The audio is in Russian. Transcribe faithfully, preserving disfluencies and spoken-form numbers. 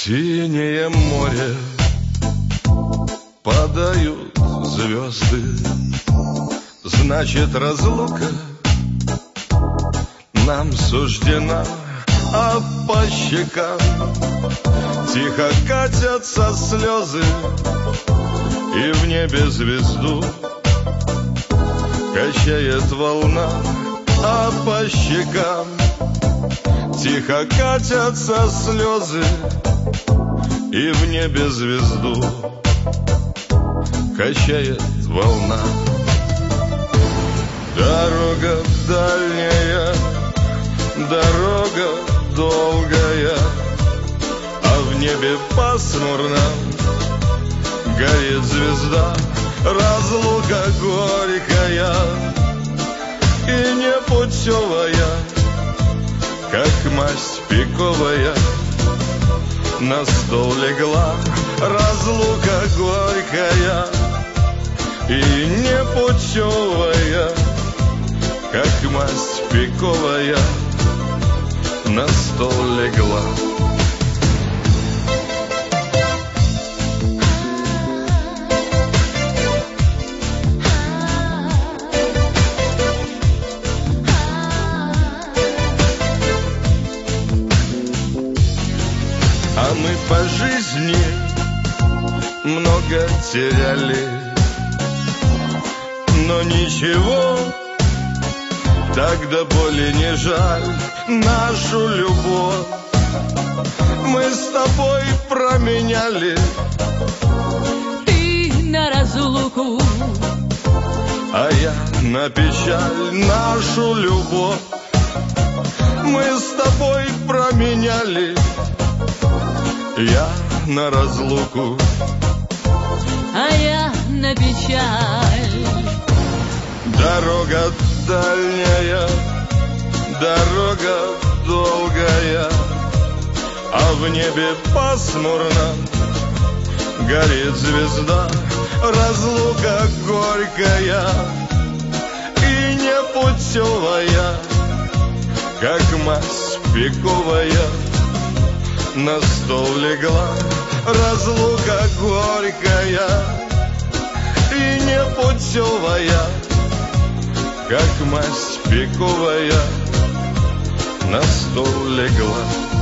синее море падают звезды, значит, разлука нам суждена, а по щекам тихо катятся слезы, и в небе звезду качает волна, а по щекам тихо катятся слезы, и в небе звезду качает волна. Дорога дальняя, дорога долгая, а в небе пасмурно горит звезда. Разлука горькая и непутевая, как масть пиковая, на стол легла. Разлука горькая и непутевая, как масть пиковая, на стол легла. А мы по жизни много теряли, но ничего, так до боли не жаль. Нашу любовь мы с тобой променяли. Ты на разлуку, а я на печаль. Нашу любовь мы с тобой променяли. Я на разлуку, а я на печаль. Дорога дальняя, дорога долгая, а в небе пасмурно горит звезда. Разлука горькая и непутевая, как масть пиковая, на стол легла. Разлука горькая и непутевая, как масть пиковая, на стол легла.